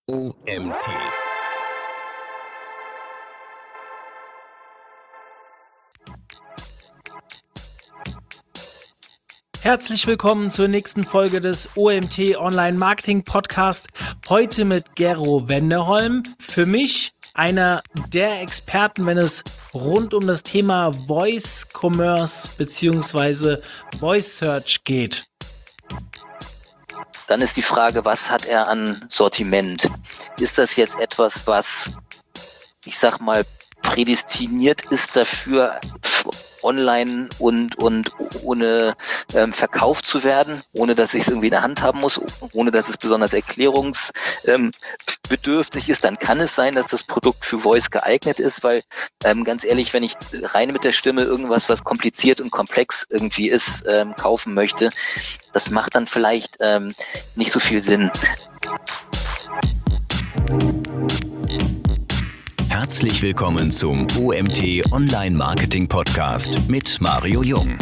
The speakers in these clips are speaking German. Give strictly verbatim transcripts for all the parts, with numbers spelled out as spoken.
O M T. Herzlich willkommen zur nächsten Folge des O M T Online Marketing Podcast. Heute mit Gero Wenderholm. Für mich einer der Experten, wenn es rund um das Thema Voice Commerce bzw. Voice Search geht. Dann ist die Frage, was hat er an Sortiment? Ist das jetzt etwas, was, ich sag mal, prädestiniert ist dafür, online und, und ohne ähm, verkauft zu werden, ohne dass ich es irgendwie in der Hand haben muss, ohne dass es besonders erklärungsbedürftig ähm, ist, dann kann es sein, dass das Produkt für Voice geeignet ist, weil ähm, ganz ehrlich, wenn ich rein mit der Stimme irgendwas, was kompliziert und komplex irgendwie ist, ähm, kaufen möchte, das macht dann vielleicht ähm, nicht so viel Sinn. Herzlich willkommen zum O M T Online Marketing Podcast mit Mario Jung.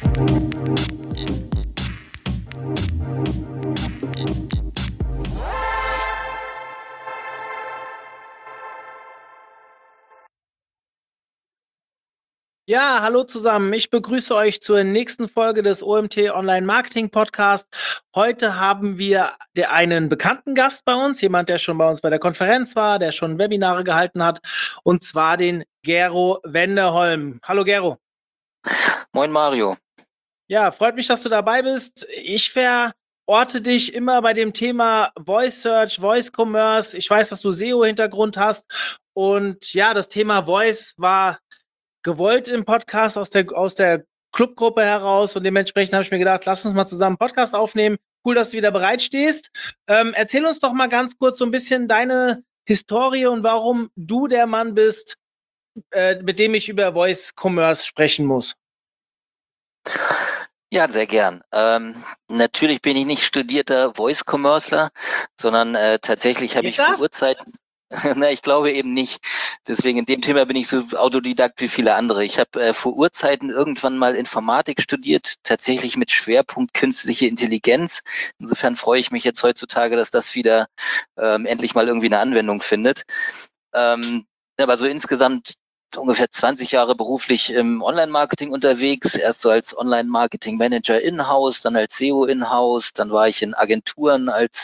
Ja, hallo zusammen. Ich begrüße euch zur nächsten Folge des O M T Online Marketing Podcast. Heute haben wir einen bekannten Gast bei uns, jemand, der schon bei uns bei der Konferenz war, der schon Webinare gehalten hat, und zwar den Gero Wenderholm. Hallo Gero. Moin Mario. Ja, freut mich, dass du dabei bist. Ich verorte dich immer bei dem Thema Voice Search, Voice Commerce. Ich weiß, dass du S E O-Hintergrund hast, und ja, das Thema Voice war gewollt im Podcast aus der, aus der Clubgruppe heraus, und dementsprechend habe ich mir gedacht, lass uns mal zusammen einen Podcast aufnehmen. Cool, dass du wieder bereit stehst. Ähm, erzähl uns doch mal ganz kurz so ein bisschen deine Historie und warum du der Mann bist, äh, mit dem ich über Voice Commerce sprechen muss. Ja, sehr gern. Ähm, natürlich bin ich nicht studierter Voice-Commercer, sondern äh, tatsächlich habe ich vor Urzeiten, na, ich glaube eben nicht. Deswegen in dem Thema bin ich so Autodidakt wie viele andere. Ich habe äh, vor Urzeiten irgendwann mal Informatik studiert, tatsächlich mit Schwerpunkt künstliche Intelligenz. Insofern freue ich mich jetzt heutzutage, dass das wieder ähm, endlich mal irgendwie eine Anwendung findet. Ähm, aber so insgesamt ungefähr zwanzig Jahre beruflich im Online-Marketing unterwegs, erst so als Online-Marketing-Manager in-house, dann als S E O in-house, dann war ich in Agenturen als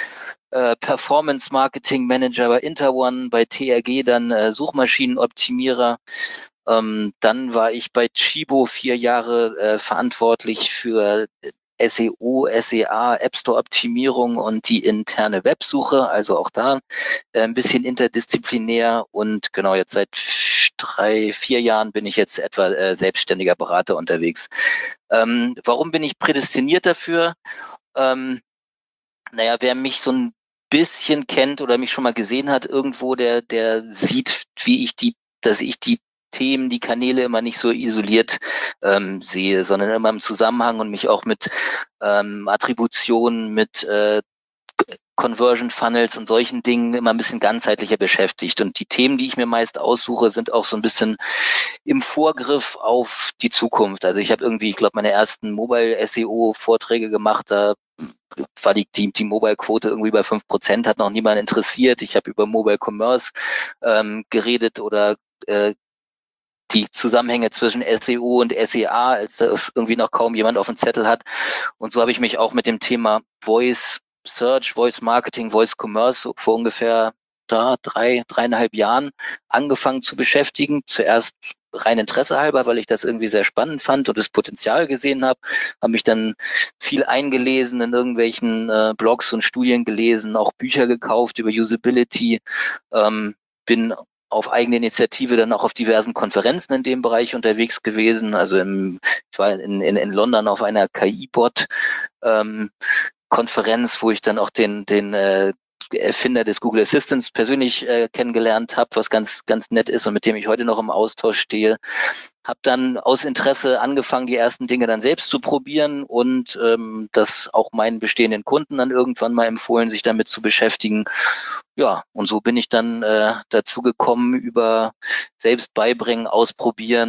äh, Performance-Marketing-Manager bei Interone, bei T R G dann äh, Suchmaschinenoptimierer. Ähm, dann war ich bei Chibo vier Jahre äh, verantwortlich für S E O, S E A, App Store Optimierung und die interne Websuche, also auch da äh, ein bisschen interdisziplinär, und genau jetzt seit drei, vier Jahren bin ich jetzt etwa äh, selbstständiger Berater unterwegs. Ähm, warum bin ich prädestiniert dafür? Ähm, naja, wer mich so ein bisschen kennt oder mich schon mal gesehen hat irgendwo, der, der sieht, wie ich die, dass ich die Themen, die Kanäle immer nicht so isoliert ähm, sehe, sondern immer im Zusammenhang und mich auch mit ähm, Attributionen, mit äh, Conversion Funnels und solchen Dingen immer ein bisschen ganzheitlicher beschäftigt. Und die Themen, die ich mir meist aussuche, sind auch so ein bisschen im Vorgriff auf die Zukunft. Also ich habe irgendwie, ich glaube, meine ersten Mobile-S E O-Vorträge gemacht, da war die, die, die Mobile-Quote irgendwie bei fünf Prozent, hat noch niemand interessiert. Ich habe über Mobile Commerce ähm, geredet oder äh, die Zusammenhänge zwischen S E O und S E A, als das irgendwie noch kaum jemand auf dem Zettel hat. Und so habe ich mich auch mit dem Thema Voice Search, Voice Marketing, Voice Commerce vor ungefähr da, drei, dreieinhalb Jahren angefangen zu beschäftigen. Zuerst rein Interesse halber, weil ich das irgendwie sehr spannend fand und das Potenzial gesehen habe. Habe mich dann viel eingelesen, in irgendwelchen äh, Blogs und Studien gelesen, auch Bücher gekauft über Usability, ähm, bin auf eigene Initiative dann auch auf diversen Konferenzen in dem Bereich unterwegs gewesen. Also im, ich war in, in, in London auf einer K I-Bot ähm, Konferenz, wo ich dann auch den, den äh, Erfinder des Google Assistants persönlich äh, kennengelernt habe, was ganz, ganz nett ist und mit dem ich heute noch im Austausch stehe. Habe dann aus Interesse angefangen, die ersten Dinge dann selbst zu probieren und ähm, das auch meinen bestehenden Kunden dann irgendwann mal empfohlen, sich damit zu beschäftigen. Ja, und so bin ich dann äh, dazu gekommen, über selbst beibringen, ausprobieren,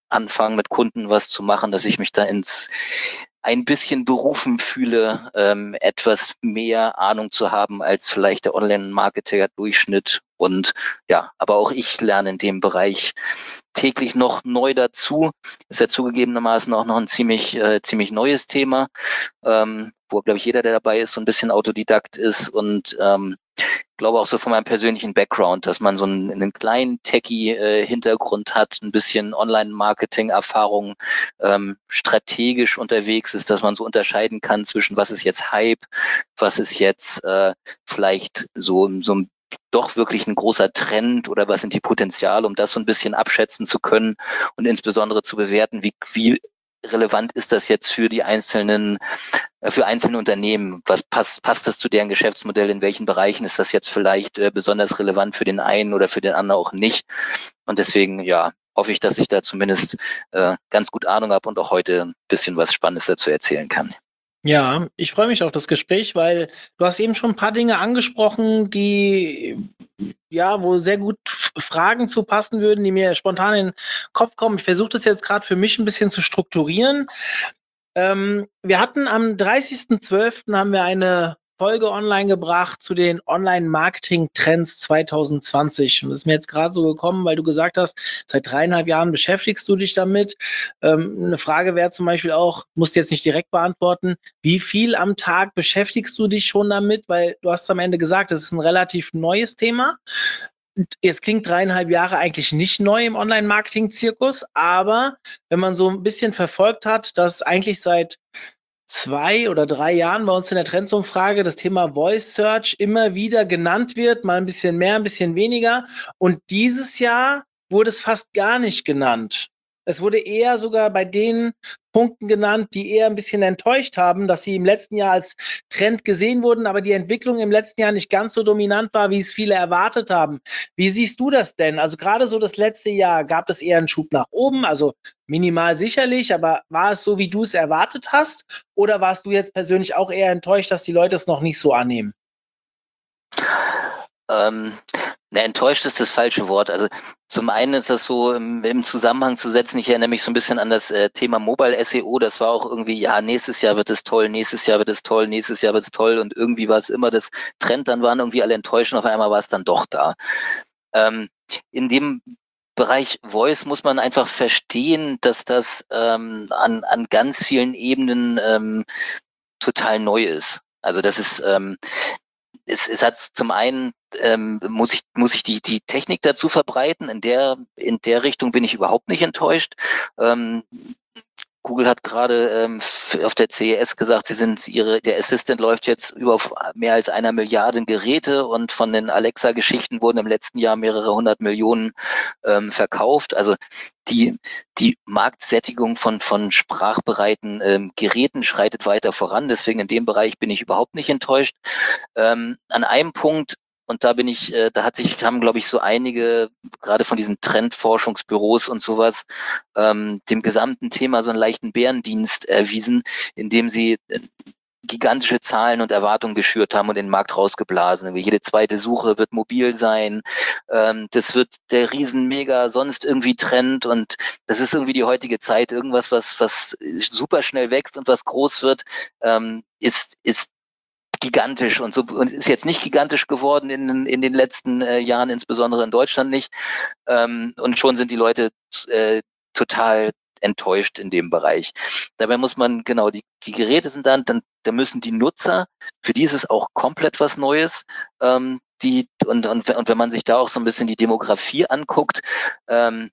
anfangen, mit Kunden was zu machen, dass ich mich da ins ein bisschen berufen fühle, ähm, etwas mehr Ahnung zu haben als vielleicht der Online-Marketer-Durchschnitt. Und ja, aber auch ich lerne in dem Bereich täglich noch neu dazu. Ist ja zugegebenermaßen auch noch ein ziemlich, äh, ziemlich neues Thema, ähm, wo, glaube ich, jeder, der dabei ist, so ein bisschen Autodidakt ist und ähm, glaube auch so von meinem persönlichen Background, dass man so einen, einen kleinen Techie-Hintergrund hat, ein bisschen Online-Marketing-Erfahrung, ähm, strategisch unterwegs ist, dass man so unterscheiden kann zwischen was ist jetzt Hype, was ist jetzt äh, vielleicht so, so ein doch wirklich ein großer Trend oder was sind die Potenziale, um das so ein bisschen abschätzen zu können und insbesondere zu bewerten, wie, wie relevant ist das jetzt für die einzelnen, für einzelne Unternehmen? Was passt, passt das zu deren Geschäftsmodell? In welchen Bereichen ist das jetzt vielleicht äh, besonders relevant für den einen oder für den anderen auch nicht? Und deswegen, ja, hoffe ich, dass ich da zumindest äh, ganz gut Ahnung habe und auch heute ein bisschen was Spannendes dazu erzählen kann. Ja, ich freue mich auf das Gespräch, weil du hast eben schon ein paar Dinge angesprochen, die ja, wo sehr gut Fragen zu passen würden, die mir spontan in den Kopf kommen. Ich versuche das jetzt gerade für mich ein bisschen zu strukturieren. Ähm, wir hatten am dreißigsten zwölften haben wir eine Folge online gebracht zu den Online-Marketing-Trends zwanzig zwanzig. Und das ist mir jetzt gerade so gekommen, weil du gesagt hast, seit dreieinhalb Jahren beschäftigst du dich damit. Ähm, eine Frage wäre zum Beispiel auch, musst du jetzt nicht direkt beantworten, wie viel am Tag beschäftigst du dich schon damit? Weil du hast am Ende gesagt, das ist ein relativ neues Thema. Jetzt klingt dreieinhalb Jahre eigentlich nicht neu im Online-Marketing-Zirkus, aber wenn man so ein bisschen verfolgt hat, dass eigentlich seit zwei oder drei Jahren bei uns in der Trendsumfrage das Thema Voice Search immer wieder genannt wird, mal ein bisschen mehr, ein bisschen weniger. Und dieses Jahr wurde es fast gar nicht genannt. Es wurde eher sogar bei den Punkten genannt, die eher ein bisschen enttäuscht haben, dass sie im letzten Jahr als Trend gesehen wurden, aber die Entwicklung im letzten Jahr nicht ganz so dominant war, wie es viele erwartet haben. Wie siehst du das denn? Also gerade so das letzte Jahr, gab es eher einen Schub nach oben, also minimal sicherlich, aber war es so, wie du es erwartet hast? Oder warst du jetzt persönlich auch eher enttäuscht, dass die Leute es noch nicht so annehmen? Ähm, ne, enttäuscht ist das falsche Wort. Also zum einen ist das so im, im Zusammenhang zu setzen, ich erinnere mich so ein bisschen an das äh, Thema Mobile S E O, das war auch irgendwie, ja, nächstes Jahr wird es toll, nächstes Jahr wird es toll, nächstes Jahr wird es toll und irgendwie war es immer das Trend, dann waren irgendwie alle enttäuscht und auf einmal war es dann doch da. Ähm, in dem Bereich Voice muss man einfach verstehen, dass das ähm, an, an ganz vielen Ebenen ähm, total neu ist. Also das ist, ähm, es, es hat zum einen ähm, muss ich muss ich die die Technik dazu verbreiten. In der in der Richtung bin ich überhaupt nicht enttäuscht. Ähm, Google hat gerade ähm, auf der C E S gesagt, sie sind ihre, der Assistant läuft jetzt über mehr als einer Milliarde Geräte und von den Alexa-Geschichten wurden im letzten Jahr mehrere hundert Millionen ähm, verkauft. Also die die Marktsättigung von von sprachbereiten ähm, Geräten schreitet weiter voran. Deswegen in dem Bereich bin ich überhaupt nicht enttäuscht. Ähm, an einem Punkt Und da bin ich, äh, da hat sich, haben, glaube ich, so einige, gerade von diesen Trendforschungsbüros und sowas, ähm, dem gesamten Thema so einen leichten Bärendienst erwiesen, indem sie äh, gigantische Zahlen und Erwartungen geschürt haben und den Markt rausgeblasen. Jede zweite Suche wird mobil sein. Ähm, das wird der Riesen-Mega sonst irgendwie Trend und das ist irgendwie die heutige Zeit. Irgendwas, was, was super schnell wächst und was groß wird, ähm, ist, ist gigantisch und so und ist jetzt nicht gigantisch geworden in, in den letzten äh, Jahren, insbesondere in Deutschland nicht. Ähm, und schon sind die Leute äh, total enttäuscht in dem Bereich. Dabei muss man, genau, die, die Geräte sind dann, dann, da müssen die Nutzer, für die ist es auch komplett was Neues, ähm, die, und, und, und wenn man sich da auch so ein bisschen die Demografie anguckt, ähm,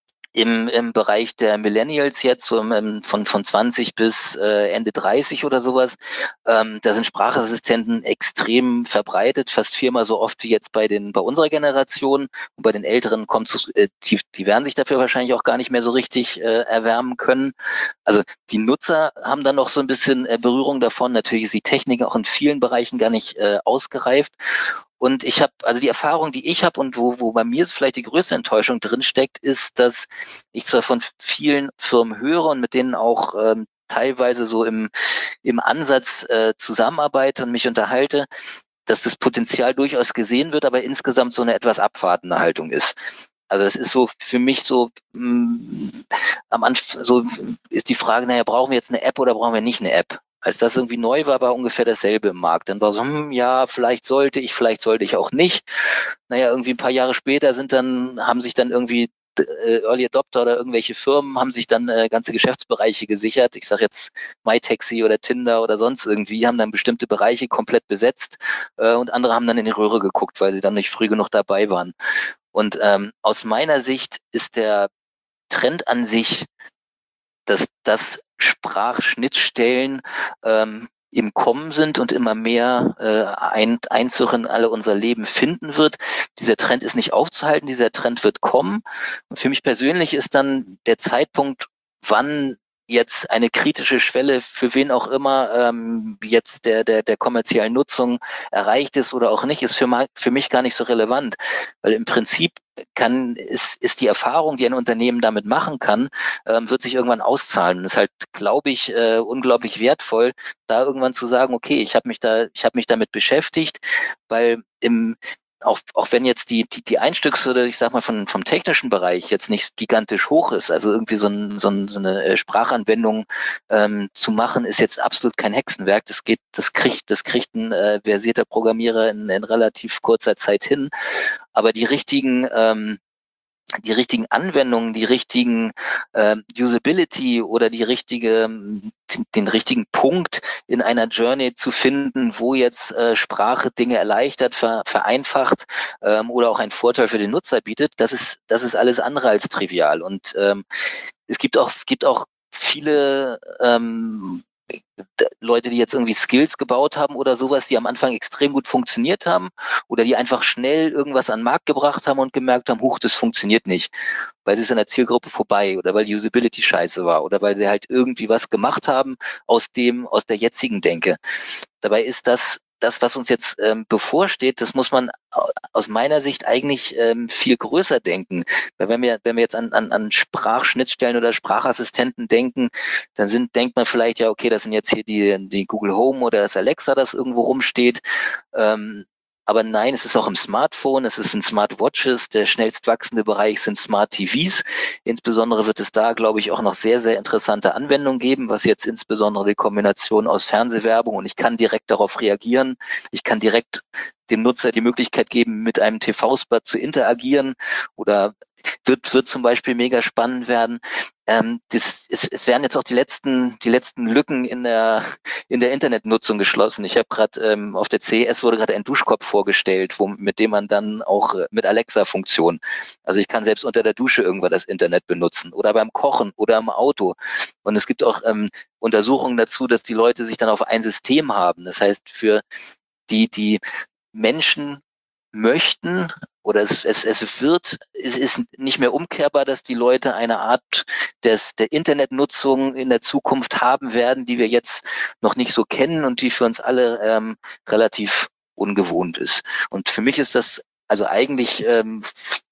im, im Bereich der Millennials jetzt, so im, von, von zwanzig bis äh, Ende dreißig oder sowas, ähm, da sind Sprachassistenten extrem verbreitet, fast viermal so oft wie jetzt bei den bei unserer Generation. Und bei den Älteren kommt es, äh, die, die werden sich dafür wahrscheinlich auch gar nicht mehr so richtig äh, erwärmen können. Also die Nutzer haben dann noch so ein bisschen äh, Berührung davon. Natürlich ist die Technik auch in vielen Bereichen gar nicht äh, ausgereift. Und ich habe, also die Erfahrung, die ich habe und wo, wo bei mir vielleicht die größte Enttäuschung drin steckt, ist, dass ich zwar von vielen Firmen höre und mit denen auch ähm, teilweise so im, im Ansatz äh, zusammenarbeite und mich unterhalte, dass das Potenzial durchaus gesehen wird, aber insgesamt so eine etwas abwartende Haltung ist. Also das ist so für mich so mh, am Anfang so ist die Frage, naja, brauchen wir jetzt eine App oder brauchen wir nicht eine App? Als das irgendwie neu war, war ungefähr dasselbe im Markt. Dann war so, hm, ja, vielleicht sollte ich, vielleicht sollte ich auch nicht. Naja, irgendwie ein paar Jahre später sind dann, haben sich dann irgendwie äh, Early Adopter oder irgendwelche Firmen haben sich dann äh, ganze Geschäftsbereiche gesichert. Ich sage jetzt MyTaxi oder Tinder oder sonst irgendwie, haben dann bestimmte Bereiche komplett besetzt äh, und andere haben dann in die Röhre geguckt, weil sie dann nicht früh genug dabei waren. Und ähm, aus meiner Sicht ist der Trend an sich, dass das Sprachschnittstellen ähm, im Kommen sind und immer mehr äh, ein, Einzug in alle unser Leben finden wird. Dieser Trend ist nicht aufzuhalten, dieser Trend wird kommen. Und für mich persönlich ist dann der Zeitpunkt, wann jetzt eine kritische Schwelle für wen auch immer ähm, jetzt der, der, der kommerziellen Nutzung erreicht ist oder auch nicht, ist für, für mich gar nicht so relevant. Weil im Prinzip kann, ist, ist die Erfahrung, die ein Unternehmen damit machen kann, ähm, wird sich irgendwann auszahlen. Und es ist halt, glaube ich, äh, unglaublich wertvoll, da irgendwann zu sagen, okay, ich habe mich da, ich habe mich damit beschäftigt, weil im Auch, auch wenn jetzt die, die, die Einstiegshürde, ich sag mal, von, vom technischen Bereich jetzt nicht gigantisch hoch ist, also irgendwie so, ein, so, ein, so eine Sprachanwendung ähm, zu machen, ist jetzt absolut kein Hexenwerk. Das geht, das kriegt, das kriegt ein äh, versierter Programmierer in, in relativ kurzer Zeit hin. Aber die richtigen, ähm, die richtigen Anwendungen, die richtigen äh, Usability oder die richtige, den richtigen Punkt in einer Journey zu finden, wo jetzt äh, Sprache Dinge erleichtert, ver, vereinfacht ähm, oder auch einen Vorteil für den Nutzer bietet, das ist, das ist alles andere als trivial. Und ähm, es gibt auch, gibt auch viele ähm, Leute, die jetzt irgendwie Skills gebaut haben oder sowas, die am Anfang extrem gut funktioniert haben oder die einfach schnell irgendwas an den Markt gebracht haben und gemerkt haben, huch, das funktioniert nicht, weil sie es an der Zielgruppe vorbei oder weil die Usability scheiße war oder weil sie halt irgendwie was gemacht haben aus dem, aus der jetzigen Denke. Dabei ist das das, was uns jetzt ähm, bevorsteht, das muss man aus meiner Sicht eigentlich ähm, viel größer denken. Weil wenn wir, wenn wir jetzt an, an, an Sprachschnittstellen oder Sprachassistenten denken, dann sind, denkt man vielleicht, ja, okay, das sind jetzt hier die, die Google Home oder das Alexa, das irgendwo rumsteht. Ähm, Aber nein, es ist auch im Smartphone, es ist in Smartwatches, der schnellst wachsende Bereich sind Smart T Vs. Insbesondere wird es da, glaube ich, auch noch sehr, sehr interessante Anwendungen geben, was jetzt insbesondere die Kombination aus Fernsehwerbung und ich kann direkt darauf reagieren, ich kann direkt dem Nutzer die Möglichkeit geben, mit einem T V-Spot zu interagieren oder wird, wird zum Beispiel mega spannend werden. Ähm, das, es, es werden jetzt auch die letzten, die letzten Lücken in der, in der Internetnutzung geschlossen. Ich habe gerade ähm, auf der C E S wurde gerade ein Duschkopf vorgestellt, wo, mit dem man dann auch äh, mit Alexa-Funktion, also ich kann selbst unter der Dusche irgendwann das Internet benutzen oder beim Kochen oder im Auto. Und es gibt auch ähm, Untersuchungen dazu, dass die Leute sich dann auf ein System haben. Das heißt, für die, die Menschen möchten oder es, es, es wird, es ist nicht mehr umkehrbar, dass die Leute eine Art des, der Internetnutzung in der Zukunft haben werden, die wir jetzt noch nicht so kennen und die für uns alle ähm, relativ ungewohnt ist. Und für mich ist das also eigentlich ähm,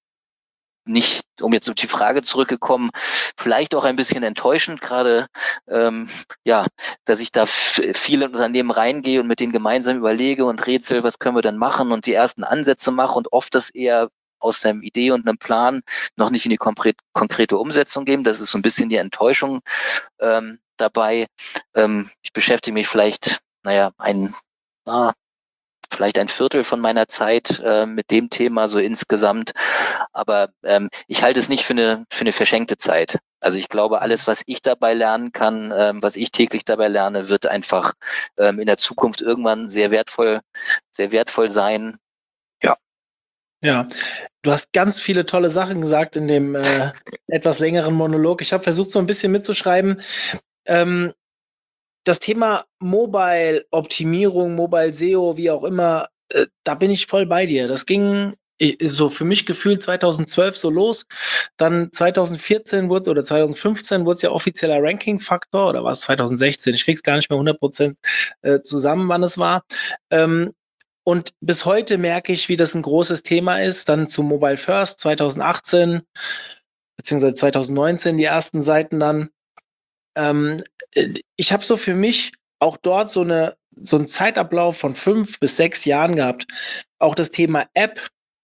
nicht, um jetzt auf die Frage zurückgekommen, vielleicht auch ein bisschen enttäuschend, gerade ähm, ja, dass ich da f- viele Unternehmen reingehe und mit denen gemeinsam überlege und rätsel, was können wir denn machen und die ersten Ansätze mache und oft das eher aus einer Idee und einem Plan noch nicht in die konkret, konkrete Umsetzung geben. Das ist so ein bisschen die Enttäuschung ähm, dabei. Ähm, ich beschäftige mich vielleicht, naja, ein ah, vielleicht ein Viertel von meiner Zeit äh, mit dem Thema so insgesamt. Aber ähm, ich halte es nicht für eine, für eine verschenkte Zeit. Also ich glaube, alles, was ich dabei lernen kann, ähm, was ich täglich dabei lerne, wird einfach ähm, in der Zukunft irgendwann sehr wertvoll, sehr wertvoll sein. Ja. Ja, du hast ganz viele tolle Sachen gesagt in dem äh, etwas längeren Monolog. Ich habe versucht, so ein bisschen mitzuschreiben. Ähm, das Thema Mobile-Optimierung, Mobile-S E O, wie auch immer, äh, da bin ich voll bei dir. Das ging äh, so für mich gefühlt zweitausendzwölf so los. Dann zweitausendvierzehn wurde oder zweitausendfünfzehn wurde es ja offizieller Ranking-Faktor oder war es zweitausendsechzehn? Ich krieg's gar nicht mehr hundert Prozent äh, zusammen, wann es war. Ähm, und bis heute merke ich, wie das ein großes Thema ist. Dann zu Mobile First zweitausendachtzehn beziehungsweise zweitausendneunzehn die ersten Seiten dann. Ähm, ich habe so für mich auch dort so eine so einen Zeitablauf von fünf bis sechs Jahren gehabt. Auch das Thema App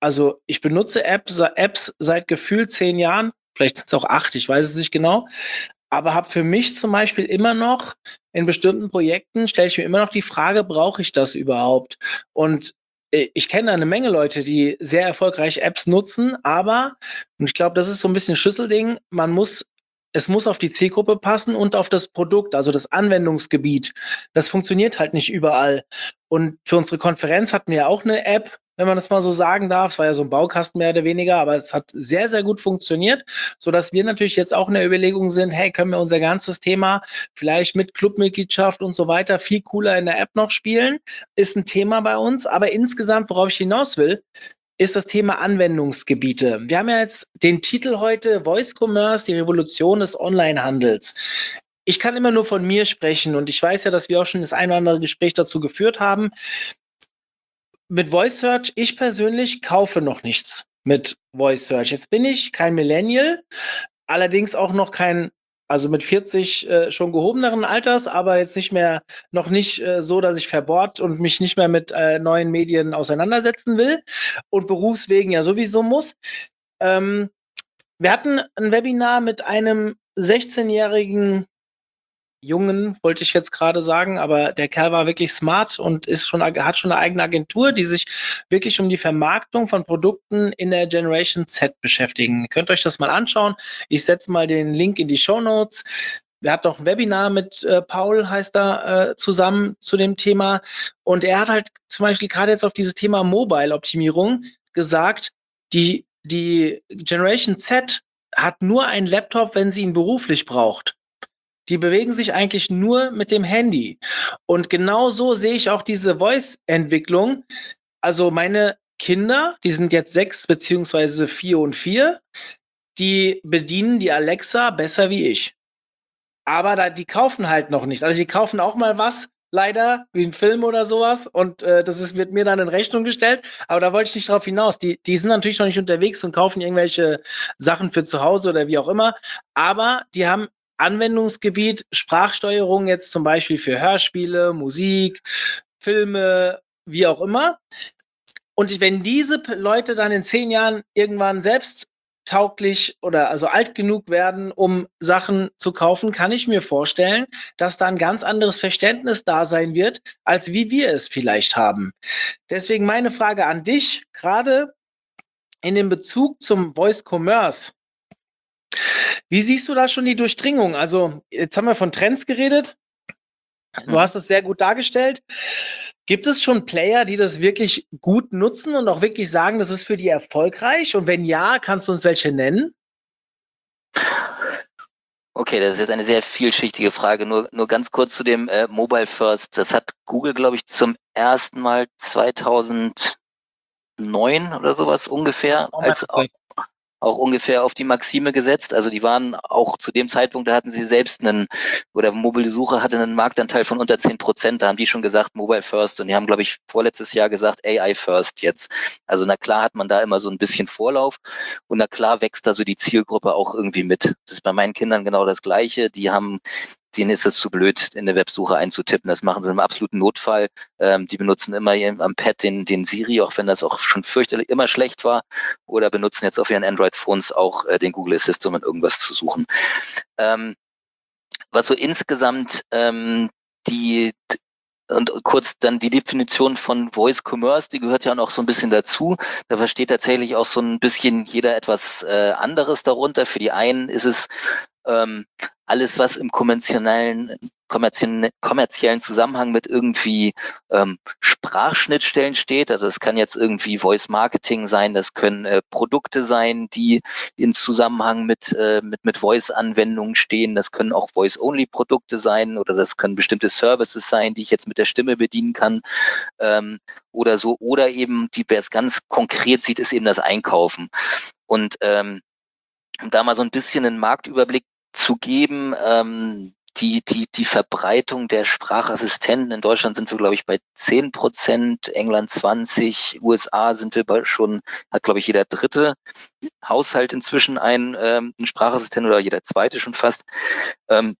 also ich benutze Apps, Apps seit gefühlt zehn Jahren, vielleicht sind es auch acht, ich weiß es nicht genau, aber habe für mich zum Beispiel immer noch in bestimmten Projekten, stelle ich mir immer noch die Frage, brauche ich das überhaupt? Und ich kenne eine Menge Leute, die sehr erfolgreich Apps nutzen, aber, und ich glaube, das ist so ein bisschen ein Schlüsselding, man muss, es muss auf die Zielgruppe passen und auf das Produkt, also das Anwendungsgebiet. Das funktioniert halt nicht überall. Und für unsere Konferenz hatten wir ja auch eine App, wenn man das mal so sagen darf. Es war ja so ein Baukasten mehr oder weniger, aber es hat sehr, sehr gut funktioniert, sodass wir natürlich jetzt auch in der Überlegung sind, hey, können wir unser ganzes Thema vielleicht mit Clubmitgliedschaft und so weiter viel cooler in der App noch spielen? Ist ein Thema bei uns, aber insgesamt, worauf ich hinaus will, ist das Thema Anwendungsgebiete. Wir haben ja jetzt den Titel heute Voice Commerce, die Revolution des Onlinehandels. Ich kann immer nur von mir sprechen und ich weiß ja, dass wir auch schon das ein oder andere Gespräch dazu geführt haben. Mit Voice Search, ich persönlich kaufe noch nichts mit Voice Search. Jetzt bin ich kein Millennial, allerdings auch noch kein, also mit vierzig äh, schon gehobeneren Alters, aber jetzt nicht mehr, noch nicht äh, so, dass ich verbohrt und mich nicht mehr mit äh, neuen Medien auseinandersetzen will und berufswegen ja sowieso muss. Ähm, wir hatten ein Webinar mit einem sechzehnjährigen Jungen, wollte ich jetzt gerade sagen, aber der Kerl war wirklich smart und ist schon, hat schon eine eigene Agentur, die sich wirklich um die Vermarktung von Produkten in der Generation Z beschäftigen. Ihr könnt euch das mal anschauen. Ich setze mal den Link in die Shownotes. Wir hatten auch ein Webinar mit äh, Paul, heißt er, äh, zusammen zu dem Thema. Und er hat halt zum Beispiel gerade jetzt auf dieses Thema Mobile-Optimierung gesagt, die, die Generation Z hat nur einen Laptop, wenn sie ihn beruflich braucht. Die bewegen sich eigentlich nur mit dem Handy. Und genau so sehe ich auch diese Voice-Entwicklung. Also meine Kinder, die sind jetzt sechs beziehungsweise vier und vier, die bedienen die Alexa besser wie ich. Aber da, die kaufen halt noch nicht. Also die kaufen auch mal was, leider, wie ein Film oder sowas. Und äh, das ist, wird mir dann in Rechnung gestellt. Aber da wollte ich nicht drauf hinaus. Die, die sind natürlich noch nicht unterwegs und kaufen irgendwelche Sachen für zu Hause oder wie auch immer. Aber die haben Anwendungsgebiet, Sprachsteuerung jetzt zum Beispiel für Hörspiele, Musik, Filme, wie auch immer. Und wenn diese Leute dann in zehn Jahren irgendwann selbst tauglich oder also alt genug werden, um Sachen zu kaufen, kann ich mir vorstellen, dass da ein ganz anderes Verständnis da sein wird, als wie wir es vielleicht haben. Deswegen meine Frage an dich, gerade in dem Bezug zum Voice Commerce. Wie siehst du da schon die Durchdringung? Also jetzt haben wir von Trends geredet. Du hast es sehr gut dargestellt. Gibt es schon Player, die das wirklich gut nutzen und auch wirklich sagen, das ist für die erfolgreich? Und wenn ja, kannst du uns welche nennen? Okay, das ist jetzt eine sehr vielschichtige Frage. Nur, nur ganz kurz zu dem äh, Mobile First. Das hat Google, glaube ich, zum ersten Mal zweitausendneun oder sowas ungefähr als auch, auch ungefähr auf die Maxime gesetzt. Also die waren auch zu dem Zeitpunkt, da hatten sie selbst einen, oder Mobile Suche hatte einen Marktanteil von unter zehn Prozent. Da haben die schon gesagt Mobile First und die haben, glaube ich, vorletztes Jahr gesagt A I First jetzt. Also na klar hat man da immer so ein bisschen Vorlauf und na klar wächst da so die Zielgruppe auch irgendwie mit. Das ist bei meinen Kindern genau das Gleiche. Die haben denen ist es zu blöd, in der Websuche einzutippen. Das machen sie im absoluten Notfall. Ähm, die benutzen immer am Pad den, den Siri, auch wenn das auch schon fürchterlich immer schlecht war. Oder benutzen jetzt auf ihren Android-Phones auch äh, den Google Assistant, um irgendwas zu suchen. Ähm, was so insgesamt ähm, die und kurz dann die Definition von Voice Commerce, die gehört ja auch so ein bisschen dazu. Da versteht tatsächlich auch so ein bisschen jeder etwas äh, anderes darunter. Für die einen ist es ähm, alles, was im kommerziellen, kommerziellen, kommerziellen Zusammenhang mit irgendwie ähm, Sprachschnittstellen steht. Also das kann jetzt irgendwie Voice Marketing sein, das können äh, Produkte sein, die in Zusammenhang mit, äh, mit, mit Voice-Anwendungen stehen. Das können auch Voice-Only-Produkte sein oder das können bestimmte Services sein, die ich jetzt mit der Stimme bedienen kann ähm, oder so. Oder eben, die, wer es ganz konkret sieht, ist eben das Einkaufen. Und ähm, um da mal so ein bisschen einen Marktüberblick zu geben, ähm, die, die, die Verbreitung der Sprachassistenten in Deutschland sind wir, glaube ich, bei zehn Prozent, England zwanzig, U S A sind wir bei schon, hat, glaube ich, jeder dritte Haushalt inzwischen einen, ähm, einen Sprachassistenten oder jeder zweite schon fast. Ähm,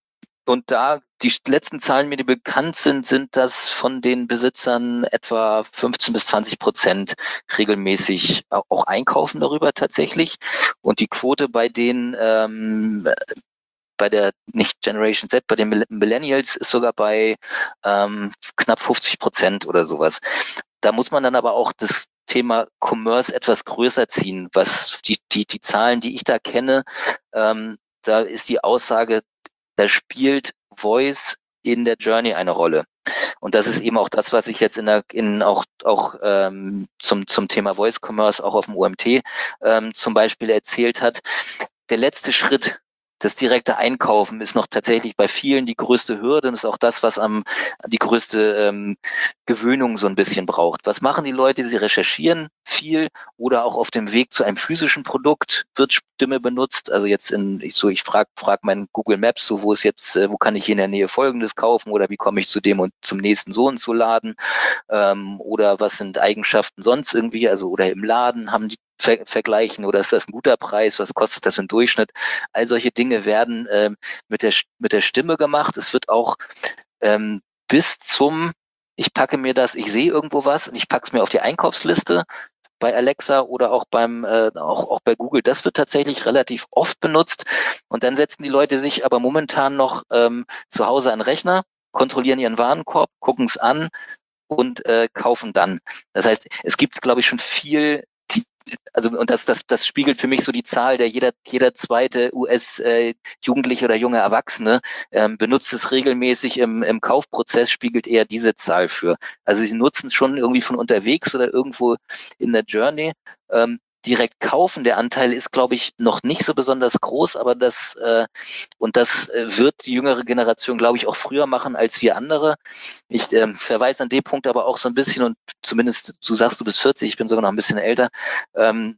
und da die letzten Zahlen, mir die bekannt sind, sind das von den Besitzern etwa fünfzehn bis zwanzig Prozent regelmäßig auch einkaufen darüber tatsächlich. Und die Quote bei den, ähm, bei der, nicht Generation Z, bei den Millennials ist sogar bei ähm, knapp fünfzig Prozent oder sowas. Da muss man dann aber auch das Thema Commerce etwas größer ziehen, was die, die, die Zahlen, die ich da kenne, ähm, da ist die Aussage, da spielt Voice in der Journey eine Rolle. Und das ist eben auch das, was ich jetzt in der, in auch, auch ähm, zum, zum Thema Voice Commerce auch auf dem O M T ähm, zum Beispiel erzählt hat. Der letzte Schritt, das direkte Einkaufen, ist noch tatsächlich bei vielen die größte Hürde und ist auch das, was am die größte ähm, Gewöhnung so ein bisschen braucht. Was machen die Leute? Sie recherchieren viel oder auch auf dem Weg zu einem physischen Produkt wird Stimme benutzt. Also jetzt in ich so ich frage frag meinen Google Maps, so wo ist jetzt, äh, wo kann ich hier in der Nähe Folgendes kaufen oder wie komme ich zu dem und zum nächsten so und so Laden ähm, oder was sind Eigenschaften sonst irgendwie, also oder im Laden haben die ver vergleichen oder ist das ein guter Preis, was kostet das im Durchschnitt? All solche Dinge werden ähm, mit der mit der Stimme gemacht. Es wird auch ähm, bis zum ich packe mir das, ich sehe irgendwo was und ich packe es mir auf die Einkaufsliste bei Alexa oder auch beim äh, auch auch bei Google. Das wird tatsächlich relativ oft benutzt und dann setzen die Leute sich aber momentan noch ähm, zu Hause an den Rechner, kontrollieren ihren Warenkorb, gucken es an und äh, kaufen dann. Das heißt, es gibt, glaube ich, schon viel die, also und das, das, das spiegelt für mich so die Zahl, der jeder, jeder zweite U S-Jugendliche äh, oder junge Erwachsene ähm, benutzt es regelmäßig im, im Kaufprozess, spiegelt eher diese Zahl für. Also sie nutzen es schon irgendwie von unterwegs oder irgendwo in der Journey. Ähm, direkt kaufen, der Anteil ist, glaube ich, noch nicht so besonders groß, aber das äh, und das äh, wird die jüngere Generation, glaube ich, auch früher machen als wir andere. Ich äh, verweise an den Punkt aber auch so ein bisschen und zumindest, du sagst, du bist vierzig, ich bin sogar noch ein bisschen älter, ähm,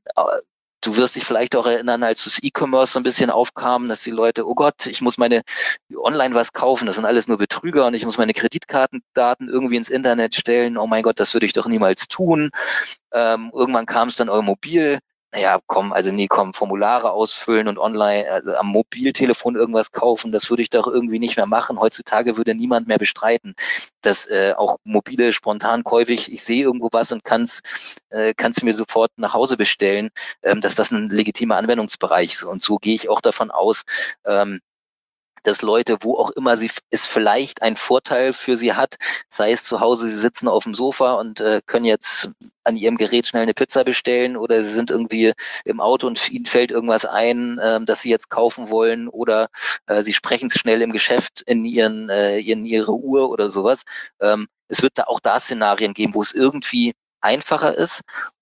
du wirst dich vielleicht auch erinnern, als das E-Commerce so ein bisschen aufkam, dass die Leute, oh Gott, ich muss meine online was kaufen, das sind alles nur Betrüger und ich muss meine Kreditkartendaten irgendwie ins Internet stellen, oh mein Gott, das würde ich doch niemals tun. Ähm, irgendwann kam es dann auch mobil, naja, komm, also nee, komm, Formulare ausfüllen und online, also am Mobiltelefon irgendwas kaufen, das würde ich doch irgendwie nicht mehr machen. Heutzutage würde niemand mehr bestreiten, dass äh, auch mobile Spontankäufe, ich, ich sehe irgendwo was und kann es äh, kann's mir sofort nach Hause bestellen, ähm, dass das ein legitimer Anwendungsbereich ist. Und so gehe ich auch davon aus, ähm, dass Leute, wo auch immer sie es vielleicht ein Vorteil für sie hat, sei es zu Hause, sie sitzen auf dem Sofa und äh, können jetzt an ihrem Gerät schnell eine Pizza bestellen oder sie sind irgendwie im Auto und ihnen fällt irgendwas ein, äh, das sie jetzt kaufen wollen oder äh, sie sprechen es schnell im Geschäft in ihren äh, in ihre Uhr oder sowas. Ähm, es wird da auch da Szenarien geben, wo es irgendwie einfacher ist,